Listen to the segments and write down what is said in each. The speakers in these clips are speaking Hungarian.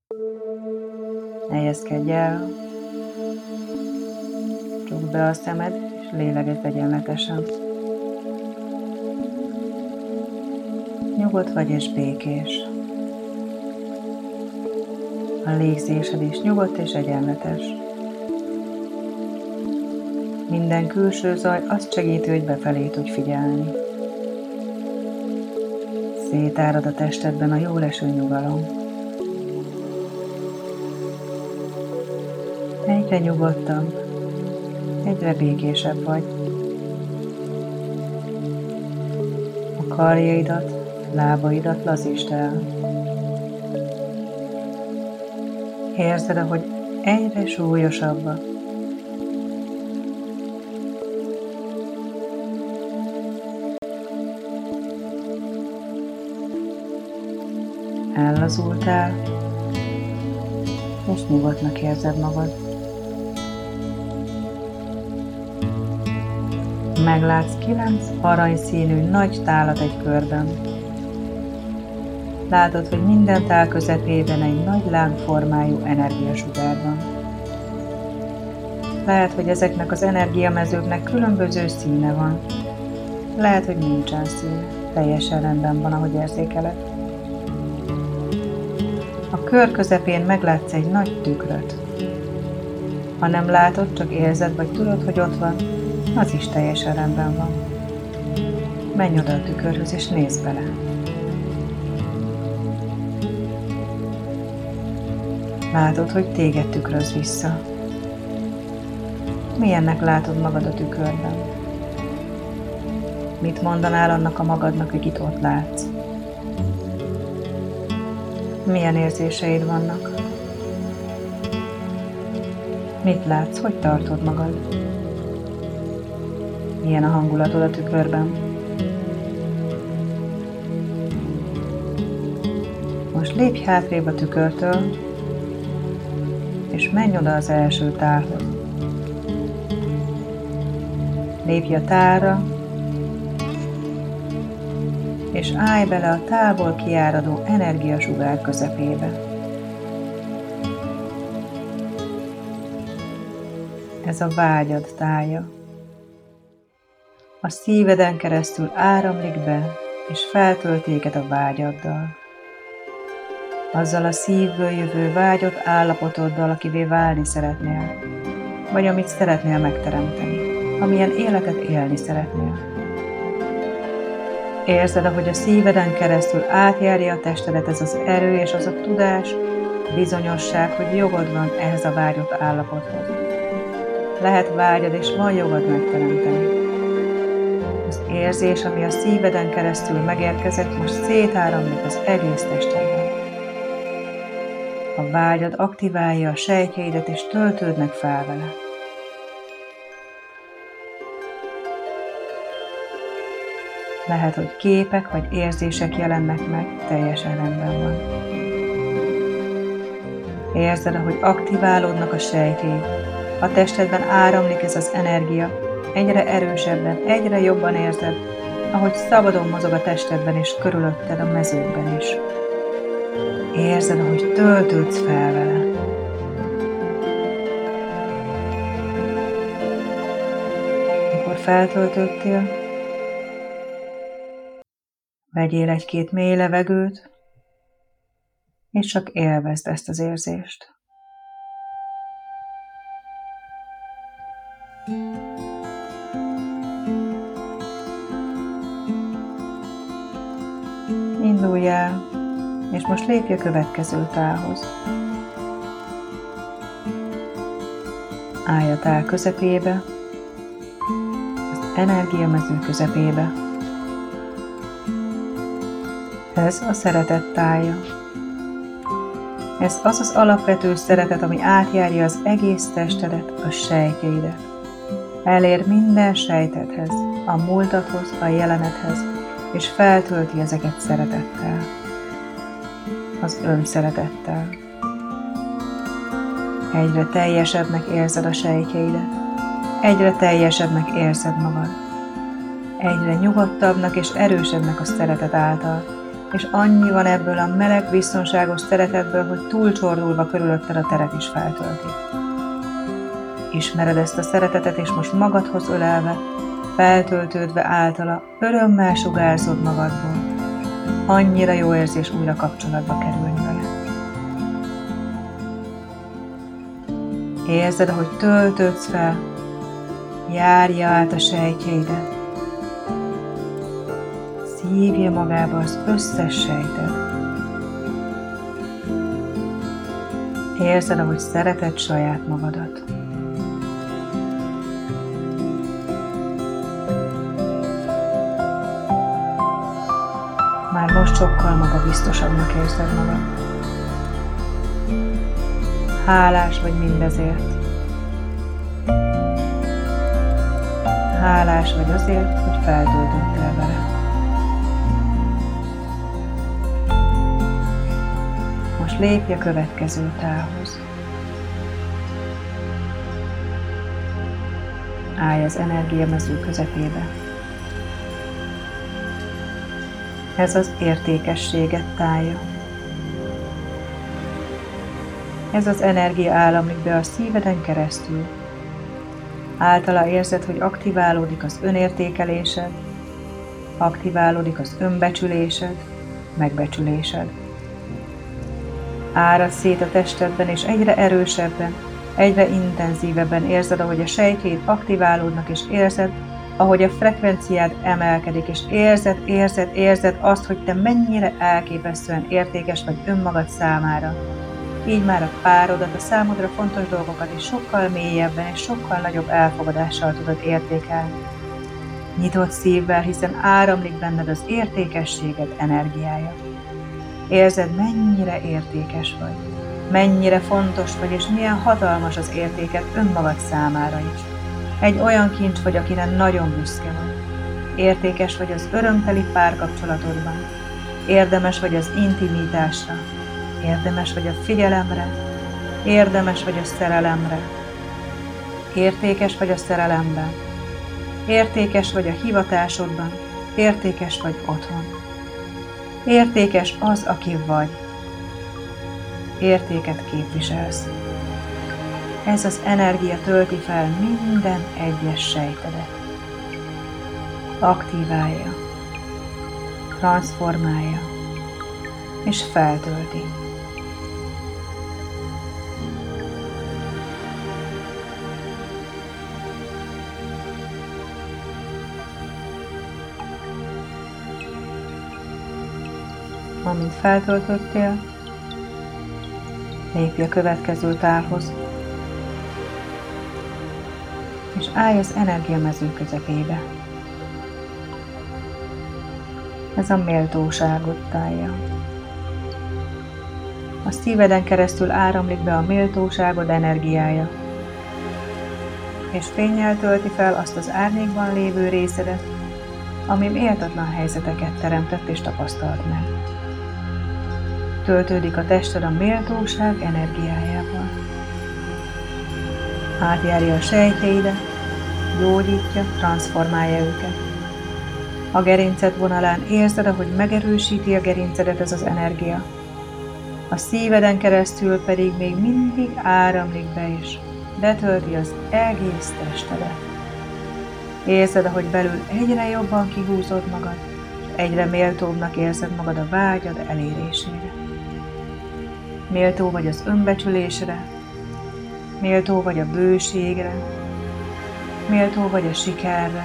Helyezkedj el, csukd be a szemed, és lélegezz egyenletesen. Nyugodt vagy és békés. A légzésed is nyugodt és egyenletes. Minden külső zaj azt segíti, hogy befelé tudj figyelni. Szétárad a testedben a jóleső nyugalom. Egyre nyugodtabb, egyre békésebb vagy. A karjaidat, lábaidat lazítsd el. Érzed, ahogy egyre súlyosabbak. Ellazultál, és nyugodtnak érzed magad. Meglátsz 9 aranyszínű nagy tálat egy körben. Látod, hogy minden tál közepében egy nagy lángformájú energiasugár van. Lehet, hogy ezeknek az energiamezőknek különböző színe van. Lehet, hogy nincsen szín, teljesen rendben van, ahogy érzékeled. A kör közepén meglátsz egy nagy tükröt. Ha nem látod, csak érzed vagy tudod, hogy ott van, az is teljesen rendben van. Menj oda a tükörhöz és nézz bele. Látod, hogy téged tükröz vissza. Milyennek látod magad a tükörben? Mit mondanál annak a magadnak, hogy itt ott látsz? Milyen érzéseid vannak? Mit látsz? Hogy tartod magad? Milyen a hangulatod a tükörben? Most lépj hátrébb a tükörtől, és menj oda az első tálhoz. Lépj a tálra, és állj bele a tálból kiáradó energiasugár közepébe. Ez a vágyad tálja. A szíveden keresztül áramlik be, és feltölt téged a vágyaddal. Azzal a szívből jövő vágyott állapotoddal, akivé válni szeretnél, vagy amit szeretnél megteremteni, amilyen életet élni szeretnél. Érzed, ahogy a szíveden keresztül átjárja a testedet ez az erő és az a tudás, bizonyosság, hogy jogod van ehhez a vágyott állapothoz. Lehet vágyad, és van jogod megteremteni. Az érzés, ami a szíveden keresztül megérkezett, most szétáramlik az egész testedben. A vágyad aktiválja a sejtjeidet, és töltődnek fel vele. Lehet, hogy képek vagy érzések jelennek meg, teljesen rendben van. Érzed, ahogy aktiválódnak a sejtjeid. A testedben áramlik ez az energia, egyre erősebben, egyre jobban érzed, ahogy szabadon mozog a testedben és körülötted a mezőkben is. Érzed, ahogy töltődsz fel vele. Amikor feltöltöttél, vegyél egy-két mély levegőt, és csak élvezd ezt az érzést. Indulj el, és most lépj a következő tálhoz. Állj a tál közepébe, az energiamező közepébe. Ez a szeretet tálja. Ez az az alapvető szeretet, ami átjárja az egész testedet, a sejtjeidet. Elér minden sejtedhez, a múltadhoz, a jelenethez, és feltölti ezeket szeretettel. Az önszeretettel. Egyre teljesebbnek érzed a sejtjeidet, egyre teljesebbnek érzed magad. Egyre nyugodtabbnak és erősebbnek a szeretet által, és annyi van ebből a meleg, biztonságos szeretetből, hogy túlcsordulva körülötted a teret is feltölti. Ismered ezt a szeretetet, és most magadhoz ölelve, feltöltődve általa, örömmel sugárzod magadból. Annyira jó érzés újra kapcsolatba kerülni vele. Érzed, ahogy töltődsz fel, járja át a sejtjeidet. Szívja magába az összes sejtet. Érzed, ahogy szereted saját magadat. Már most sokkal magabiztosabbnak érzed magad. Hálás vagy mindezért. Hálás vagy azért, hogy feltöltöttél vele. Most lépj a következő távhoz. Állj az energiamező közepébe. Ez az értékességet tája. Ez az energia áramlik be a szíveden keresztül. Általa érzed, hogy aktiválódik az önértékelésed, aktiválódik az önbecsülésed, megbecsülésed. Árad szét a testedben, és egyre erősebben, egyre intenzívebben érzed, ahogy a sejtjeid aktiválódnak, és érzed, ahogy a frekvenciád emelkedik, és érzed azt, hogy te mennyire elképesztően értékes vagy önmagad számára. Így már a párodat, a számodra fontos dolgokat is sokkal mélyebben és sokkal nagyobb elfogadással tudod értékelni. Nyitott szívvel, hiszen áramlik benned az értékességed energiája. Érzed, mennyire értékes vagy, mennyire fontos vagy, és milyen hatalmas az értéked önmagad számára is. Egy olyan kincs vagy, akire nagyon büszke vagy. Értékes vagy az örömteli párkapcsolatodban. Érdemes vagy az intimitásra. Érdemes vagy a figyelemre. Érdemes vagy a szerelemre. Értékes vagy a szerelemben. Értékes vagy a hivatásodban. Értékes vagy otthon. Értékes az, aki vagy. Értéket képviselsz. Ez az energia tölti fel minden egyes sejtedet. Aktiválja, transformálja és feltölti. Amint feltöltöttél, lépj a következő távhoz, és állj az energiamező közepébe. Ez a méltóságot tája. A szíveden keresztül áramlik be a méltóságod energiája, és fénnyel tölti fel azt az árnyékban lévő részedet, ami méltatlan helyzeteket teremtett és tapasztalt meg. Töltődik a tested a méltóság energiájával. Átjárja a sejtjeidet, gyógyítja, transformálja őket. A gerinced vonalán érzed, ahogy megerősíti a gerincedet ez az energia. A szíveden keresztül pedig még mindig áramlik be és betölti az egész testedet. Érzed, ahogy belül egyre jobban kihúzod magad, és egyre méltóbbnak érzed magad a vágyad elérésére. Méltó vagy az önbecsülésre, méltó vagy a bőségre, méltó vagy a sikerre,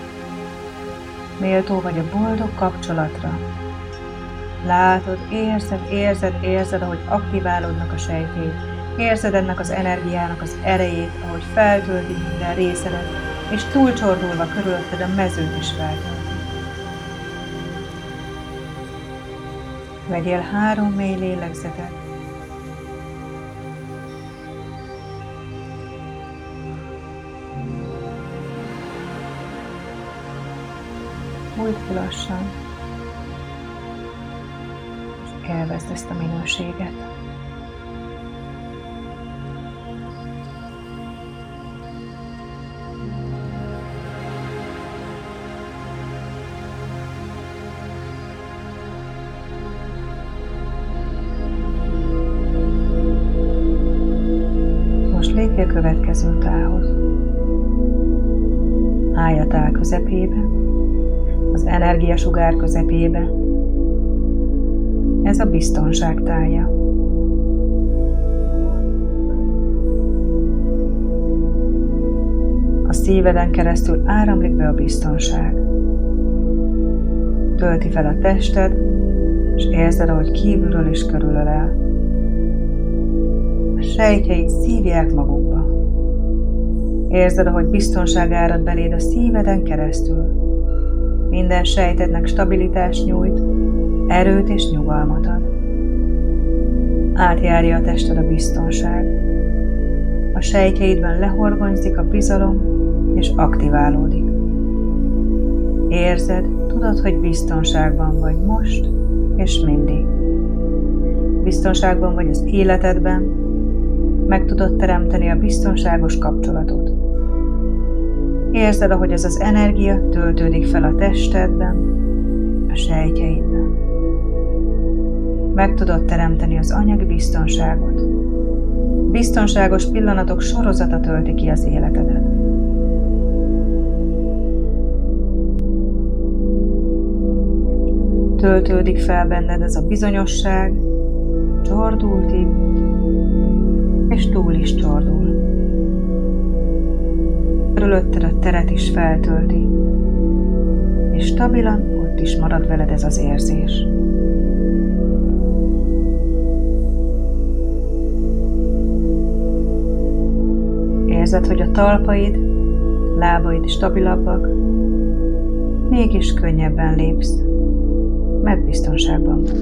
méltó vagy a boldog kapcsolatra. Látod, érzed, ahogy aktiválódnak a sejtjeid. Érzed ennek az energiának az erejét, ahogy feltölti minden részedet, és túlcsordulva körülötted a mezőt is feltölti. Vegyél 3 mély lélegzetet. Hújt ki lassan, és élvezd ezt a minőséget. lépj a következő tálhoz. Állj a tál közepébe, az energiasugár közepébe. Ez a biztonság tálja. A szíveden keresztül áramlik be a biztonság. Tölti fel a tested, és érzed, ahogy kívülről is körülölel. A sejtjeid szívják magukba. Érzed, ahogy biztonság árad beléd a szíveden keresztül. Minden sejtednek stabilitást nyújt, erőt és nyugalmat ad. Átjárja a tested a biztonság. A sejtjeidben lehorgonyzik a bizalom, és aktiválódik. Érzed, tudod, hogy biztonságban vagy most, és mindig. Biztonságban vagy az életedben, meg tudod teremteni a biztonságos kapcsolatot. Érzed, ahogy ez az energia töltődik fel a testedben, a sejtjeidben. Meg tudod teremteni az anyagi biztonságot. Biztonságos pillanatok sorozata tölti ki az életedet. Töltődik fel benned ez a bizonyosság, csordultig, és túl is csordul. Körülötted a teret is feltölti, és stabilan ott is marad veled ez az érzés. Érzed, hogy a talpaid, lábaid stabilabbak, mégis könnyebben lépsz, mert biztonságban vagy.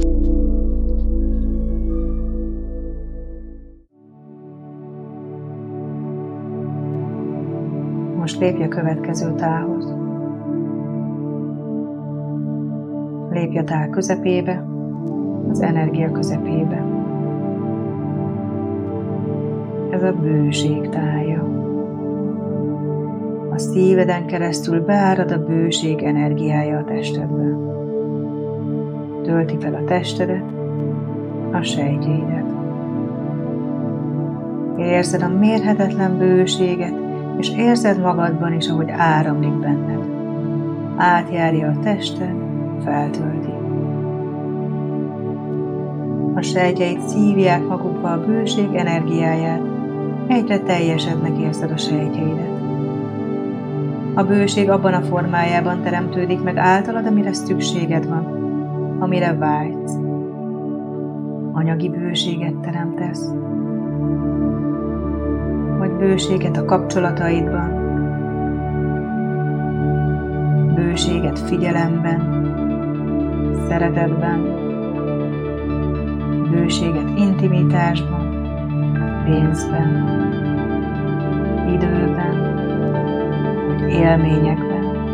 Most lépj a következő tálhoz. Lépj a tál közepébe, az energia közepébe. Ez a bőség tálja. A szíveden keresztül beárad a bőség energiája a testedbe. Tölti fel a testedet, a sejtjeidet. Érzed a mérhetetlen bőséget, és érzed magadban is, ahogy áramlik benned. Átjárja a tested, feltölti. A sejtjeid szívják magukba a bőség energiáját, egyre teljesebbnek érzed a sejtjeidet. A bőség abban a formájában teremtődik meg általad, amire szükséged van, amire vágysz. Anyagi bőséget teremtesz, vagy bőséget a kapcsolataidban, bőséget figyelemben, szeretetben, bőséget intimitásban, pénzben, időben, vagy élményekben.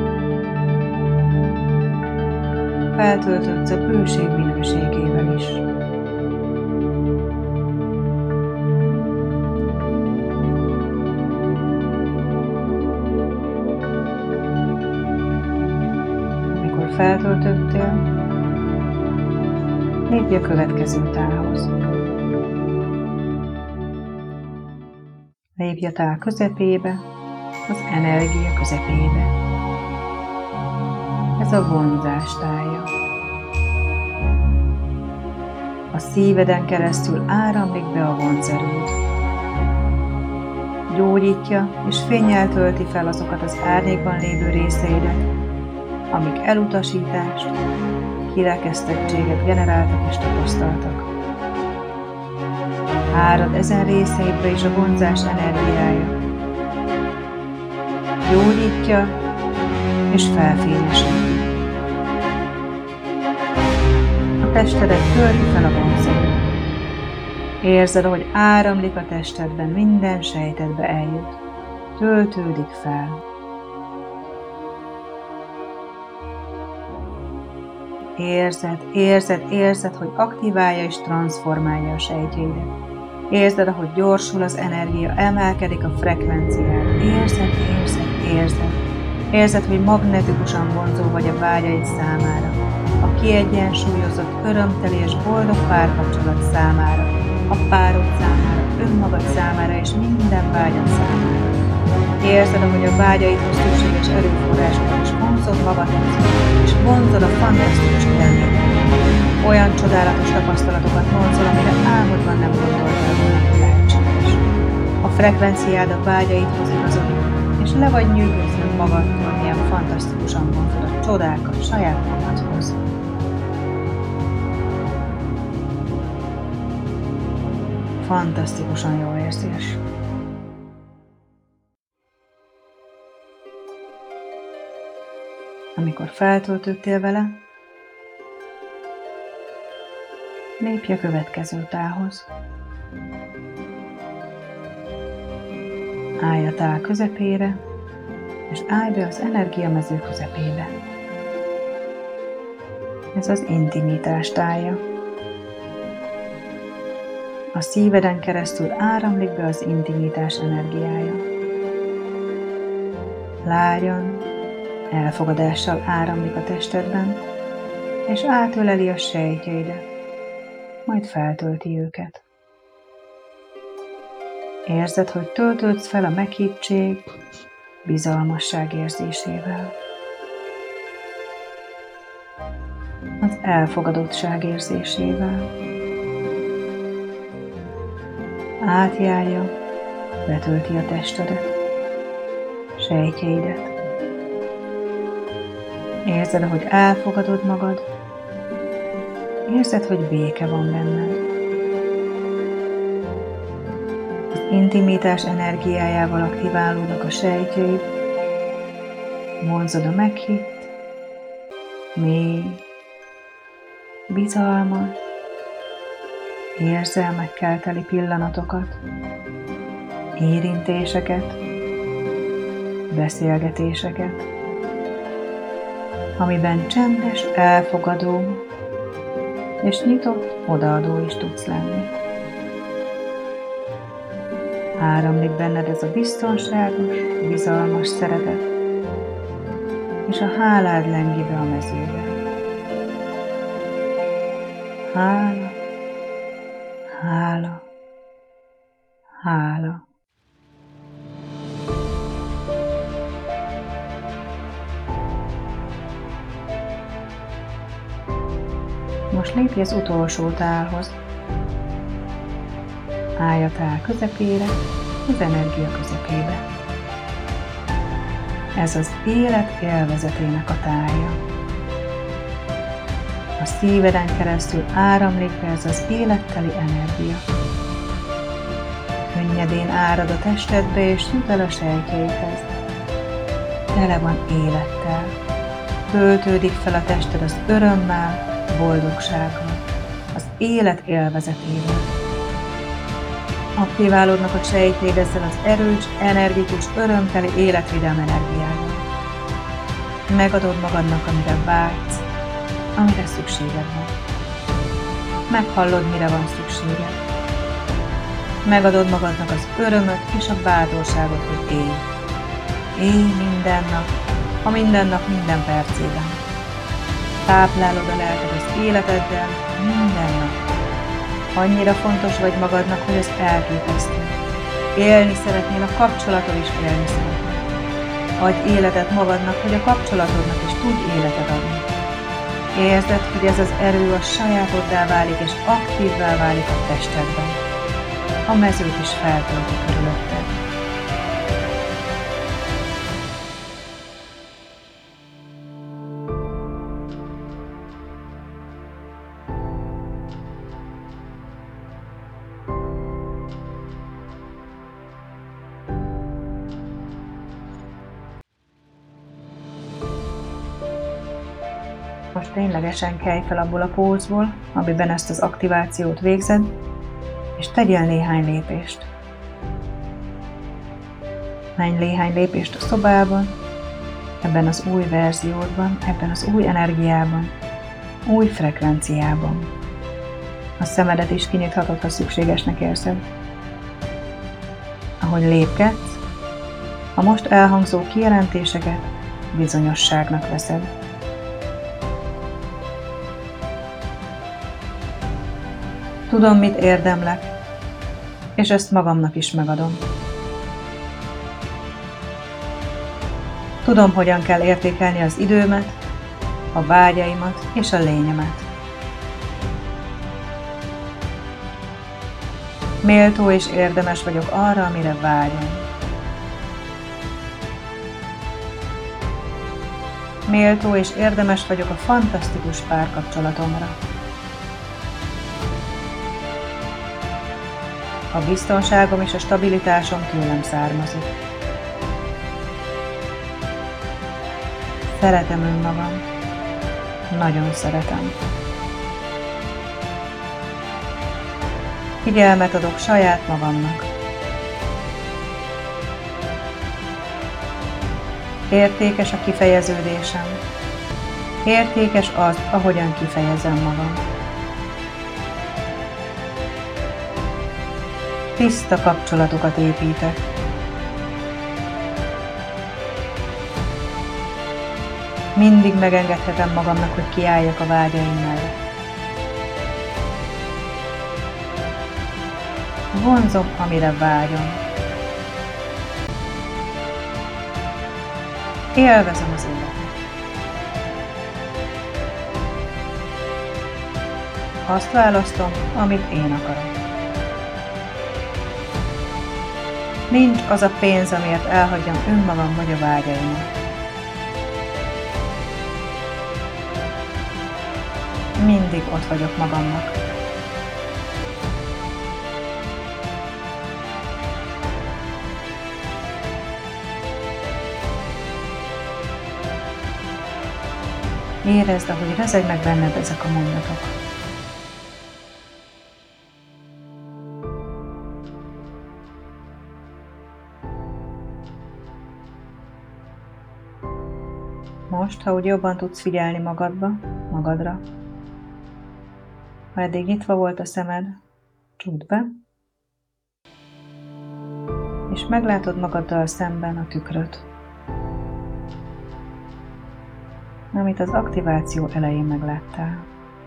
Feltöltödsz a bőség minőségével is. Amikor feltöltöttél, lépj a következő tálhoz. Lépj a tál közepébe, az energia közepébe. Ez a vonzás tálja. A szíveden keresztül áramlik be a vonzerőd. Gyógyítja és fénnyel tölti fel azokat az árnyékban lévő részeidet, amik elutasítást, kirekesztettséget generáltak és tapasztaltak. Árad ezen részeidbe is a vonzás energiája. Gyógyítja és felfényesíti. A testedet tölti fel a vonzerő. Érzed, ahogy áramlik a testedben, minden sejtedbe eljut. Töltődik fel. Érzed, hogy aktiválja és transformálja a sejtjeidet. Érzed, ahogy gyorsul az energia, emelkedik a frekvenciája. Érzed, hogy magnetikusan vonzó vagy a vágyaid számára, a kiegyensúlyozott, örömteli és boldog párkapcsolat számára, a párod számára, önmagad számára és minden vágyad számára. Érzed, ahogy a vágyaidhoz szükséges erőforrásokat is vonzod magadhoz, és vonzod a fantasztikus élményeket. Olyan csodálatos tapasztalatokat vonzol, amire álmodban nem gondoltál volna, hogy lehetséges. A frekvenciád a vágyaidhoz igazodik, és le vagy nyűgözve magadtól, milyen fantasztikusan vonzod a csodákat saját magadhoz. Fantasztikusan jó érzés. Amikor feltöltöttél vele, lépj a következő tálhoz. Állj a tál közepére, és állj be az energiamező közepébe. Ez az intimitás tálja. A szíveden keresztül áramlik be az intimitás energiája. Lágyan, elfogadással áramlik a testedben, és átöleli a sejtjeidet, majd feltölti őket. Érzed, hogy töltődsz fel a meghittség, bizalmasság érzésével. Az elfogadottság érzésével. Átjárja, betölti a testedet, sejtjeidet. Érzed, ahogy elfogadod magad, érzed, hogy béke van benned. Az intimitás energiájával aktiválódnak a sejtjeid, vonzod a meghitt, mély, bizalmas, érzelmekkel teli pillanatokat, érintéseket, beszélgetéseket, amiben csendes, elfogadó és nyitott, odaadó is tudsz lenni. Áramlik benned ez a biztonságos, bizalmas szeretet, és a hálád lengi be a mezőbe. Hála, hála, hála. Most lépj az utolsó tálhoz. Állj a tál közepére, az energia közepébe. Ez az élet élvezetének a tálja. A szíveden keresztül áramlik be ez az életteli energia. Könnyedén árad a testedbe és jut el a sejtjeidhez. Tele van élettel. Töltődik fel a tested az örömmel, boldogsággal, az élet élvezetével. Aktiválódnak a sejtjeid ezzel az erős, energikus, örömteli, életvidám energiával. Megadod magadnak, amire vágysz, amire szükséged van. Meghallod, mire van szükséged. Megadod magadnak az örömöt és a bátorságot, hogy élj. Élj minden nap, a minden nap minden percében. Táplálod a lelked az életeddel minden nap. Annyira fontos vagy magadnak, hogy ez elképesztő. Élni szeretnél, a kapcsolatod is élni szeretnél. Adj életet magadnak, hogy a kapcsolatodnak is tudj életet adni. Érzed, hogy ez az erő a sajátoddá válik és aktívvá válik a testedben. A mezőt is feltölti körülötted. Most ténylegesen kelj fel abból a pózból, amiben ezt az aktivációt végzed, és tegyél néhány lépést. Menj néhány lépést a szobában, ebben az új verziódban, ebben az új energiában, új frekvenciában. A szemedet is kinyithatod, ha szükségesnek érzed. Ahogy lépkedsz, a most elhangzó kijelentéseket bizonyosságnak veszed. Tudom, mit érdemlek, és ezt magamnak is megadom. Tudom, hogyan kell értékelni az időmet, a vágyaimat és a lényemet. Méltó és érdemes vagyok arra, amire vágyom. Méltó és érdemes vagyok a fantasztikus párkapcsolatomra. A biztonságom és a stabilitásom tőlem származik. Szeretem önmagam. Nagyon szeretem. Figyelmet adok saját magamnak. Értékes a kifejeződésem. Értékes az, ahogyan kifejezem magam. Tiszta kapcsolatokat építek. Mindig megengedhetem magamnak, hogy kiálljak a vágyaim mellett. Vonzom, amire vágyom. Élvezem az életet. Azt választom, amit én akarok. Nincs az a pénz, amiért elhagyjam önmagam vagy a vágyaimat. Mindig ott vagyok magamnak. Érezd, ahogy rezegnek benned ezek a mondatok. Most, ha úgy jobban tudsz figyelni magadra, ha eddig nyitva volt a szemed, csukd be, és meglátod magaddal szemben a tükröt, amit az aktiváció elején megláttál.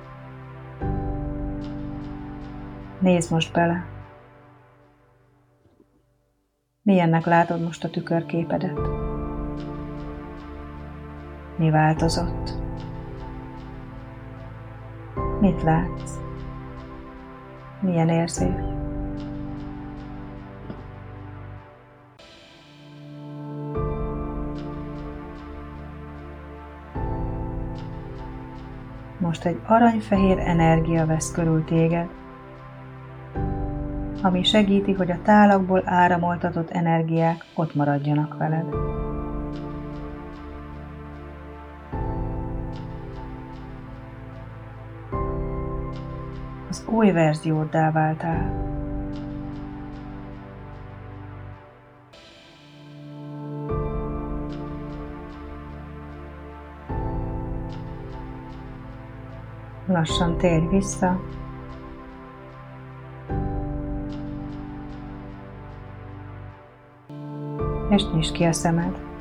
Nézd most bele. Milyennek látod most a tükörképedet? Mi változott? Mit látsz? Milyen érzés? Most egy aranyfehér energia vesz körül téged, ami segíti, hogy a tálakból áramoltatott energiák ott maradjanak veled. Az új verzióddá váltál. Lassan térj vissza, és nyisd ki a szemed.